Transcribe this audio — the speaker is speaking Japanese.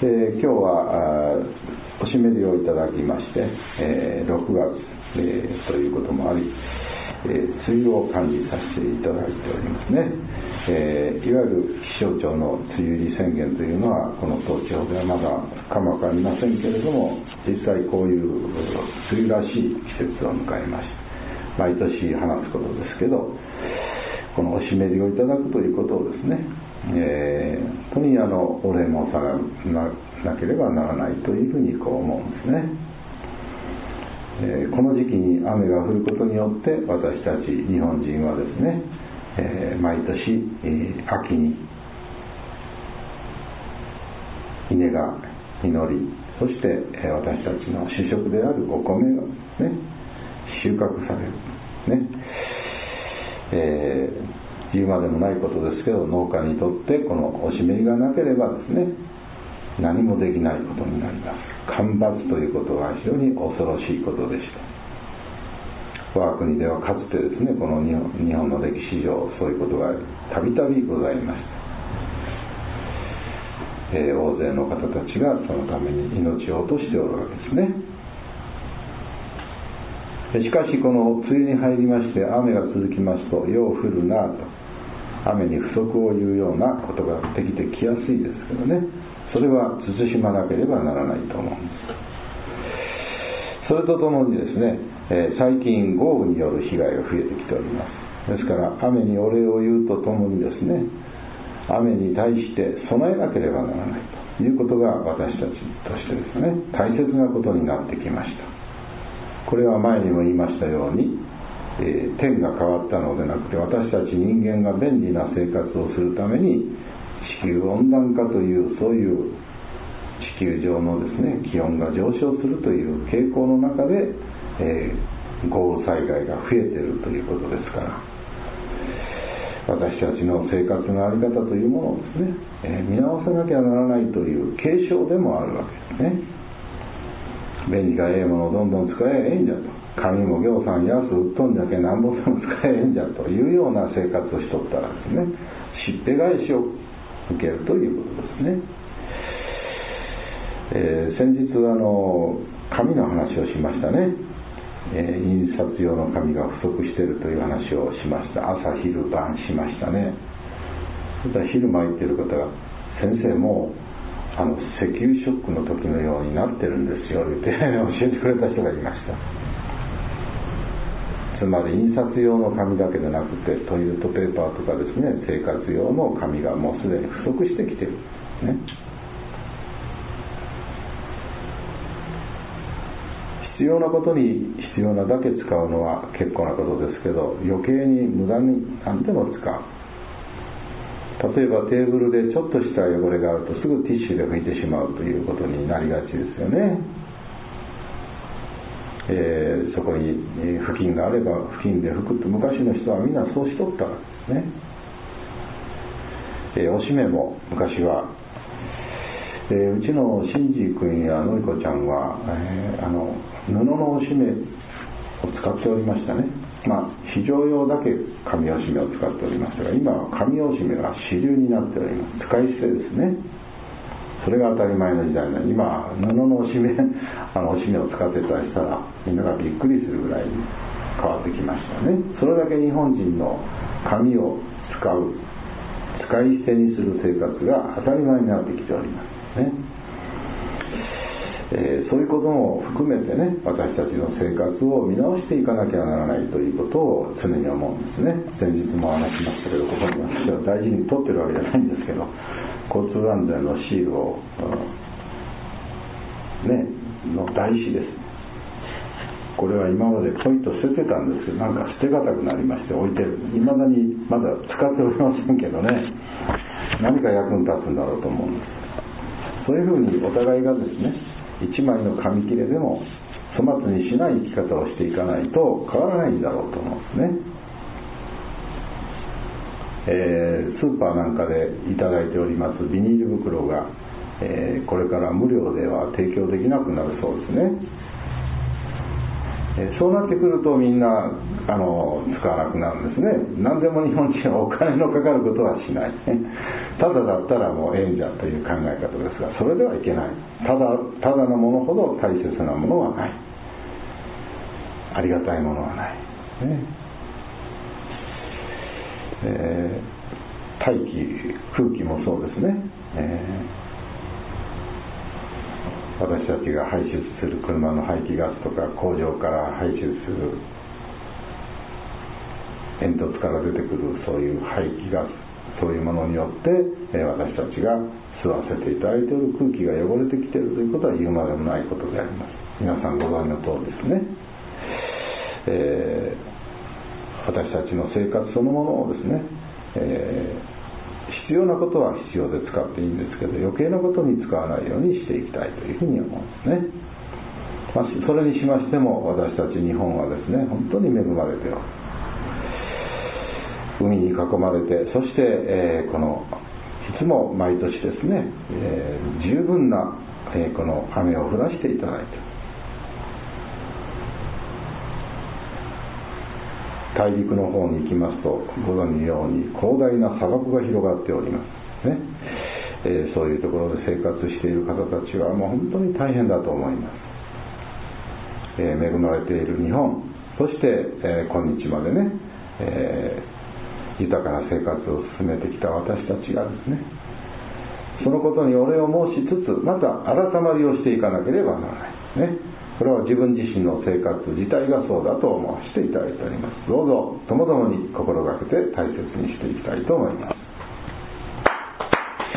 今日はおしめりをいただきまして、6月、ということもあり、梅雨を感じさせていただいておりますね。いわゆる気象庁の梅雨入り宣言というのはこの東地方ではまだかもわかりませんけれども、実際こういう梅雨らしい季節を迎えまして、毎年話すことですけど、このおしめりをいただくということをですね、本当にお礼もさらなければならないというふうにこう思うんですね。この時期に雨が降ることによって私たち日本人はですね、毎年、秋に稲が実り、そして、私たちの主食であるお米がですね、収穫される、言うまでもないことですけど、農家にとってこのおしめりがなければですね、何もできないことになります。干ばつということは非常に恐ろしいことでした。我が国ではかつてですね、この日本の歴史上そういうことがたびたびございました。大勢の方たちがそのために命を落としておるわけですね。しかしこの梅雨に入りまして雨が続きますと、よう降るなと雨に不足を言うようなことができてきやすいですけどね、それは慎まなければならないと思うんです。それとともにですね、最近豪雨による被害が増えてきております。ですから雨にお礼を言うとともにですね、雨に対して備えなければならないということが私たちとしてですね、大切なことになってきました。これは前にも言いましたように、天が変わったのでなくて、私たち人間が便利な生活をするために地球温暖化というそういう地球上のですね、気温が上昇するという傾向の中で、豪雨災害が増えているということですから、私たちの生活の在り方というものをですね、見直さなきゃならないという警鐘でもあるわけですね。便利がええものをどんどん使ええんじゃと、紙もぎょうさん安売っとんじゃけなんぼでも使ええんじゃというような生活をしとったらですね、しっぺ返しを受けるということですね。先日紙の話をしましたね。印刷用の紙が不足しているという話をしました。朝昼晩しましたね。そしたら昼間言っている方が、先生も石油ショックの時のようになってるんですよって教えてくれた人がいました。つまり印刷用の紙だけでなくてトイレットペーパーとかですね、生活用の紙がもうすでに不足してきている、ね、必要なことに必要なだけ使うのは結構なことですけど、余計に無駄に何でも使う。例えばテーブルでちょっとした汚れがあるとすぐティッシュで拭いてしまうということになりがちですよね。そこに布巾があれば布巾で拭くと、昔の人はみんなそうしとったんですね。おしめも昔は、うちのシンジ君やのりこちゃんは、布のおしめを使っておりましたね。非常用だけ紙おしめを使っておりましたが、今は紙おしめが主流になっております。使い捨てですね。それが当たり前の時代なので、今布のおしめおしめを使ってたりしたらみんながびっくりするぐらいに変わってきましたね。それだけ日本人の紙を使い捨てにする生活が当たり前になってきておりますね。そういうことも含めてね、私たちの生活を見直していかなきゃならないということを常に思うんですね。先日も話しましたけど、ここに私は大事に取ってるわけじゃないんですけど、交通安全のシールを、の台紙です。これは今までポイッと捨ててたんですけど、なんか捨てがたくなりまして置いてる。未だにまだ使っておりませんけどね、何か役に立つんだろうと思うんです。そういうふうにお互いがですね、一枚の紙切れでも粗末にしない生き方をしていかないと変わらないんだろうと思うんですね。スーパーなんかでいただいておりますビニール袋が、これから無料では提供できなくなるそうですね。 そうなってくるとみんな使わなくなるんですね。何でも日本人はお金のかかることはしないただだったらもうええんじゃという考え方ですが、それではいけない。ただのものほど大切なものはない、ありがたいものはない、大気、空気もそうですね。私たちが排出する車の排気ガスとか工場から排出する煙突から出てくるそういう排気ガス、そういうものによって私たちが吸わせていただいている空気が汚れてきているということは言うまでもないことであります。皆さんご存知の通りですね。私たちの生活そのものをですね、必要なことは必要で使っていいんですけど、余計なことに使わないようにしていきたいというふうに思うんですね。それにしましても私たち日本はですね、本当に恵まれておる。海に囲まれて、そして、いつも毎年ですね、十分な、この雨を降らしていただいて、大陸の方に行きますとご存じのように広大な砂漠が広がっておりますね。そういうところで生活している方たちはもう本当に大変だと思います。恵まれている日本、そして、今日までね、豊かな生活を進めてきた私たちがですね、そのことにお礼を申しつつ、また改まりをしていかなければならないね。これは自分自身の生活自体がそうだと思わせていただいております。どうぞともどもに心がけて大切にしていきたいと思います。